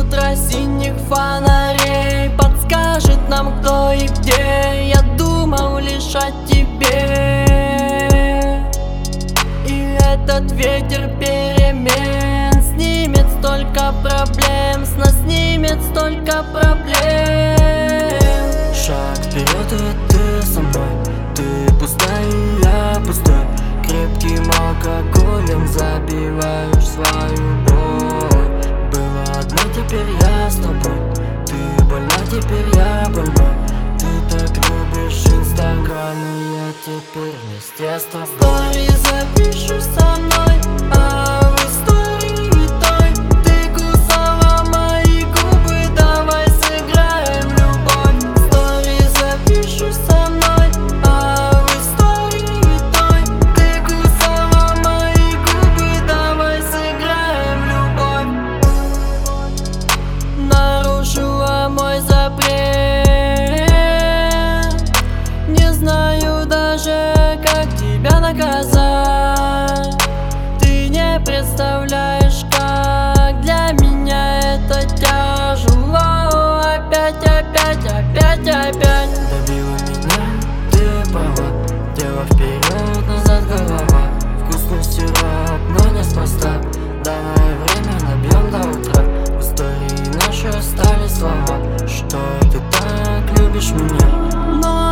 утро синих фонарей подскажет нам, кто и где. Я думал лишь о тебе, и этот ветер перемен снимет столько проблем, с нас снимет столько проблем. Шаг вперед, и ты со мной, ты пустая, и я пустой. Крепким алкоголем забиваешь свою боль. Было одно, теперь я с тобой. Ты больна, теперь я больной. Ты так любишь Инстаграм, и я теперь вместе с тобой. Стори запишешь со мной, а в истории той ты кусала мои губы. Давай сыграем в любовь. Стори запишешь со мной, а в истории той ты кусала мои губы. Давай сыграем в любовь. Нарушила мой запрет, не знаю даже, как тебя наказать. Ты не представляешь, как для меня это тяжело. Опять. Добила меня, ты права. Дело вперед, назад голова. Вкусный сироп, но не неспроста. Давай время набьем до утра. В истории нашей остались слова, что ты так любишь меня. Но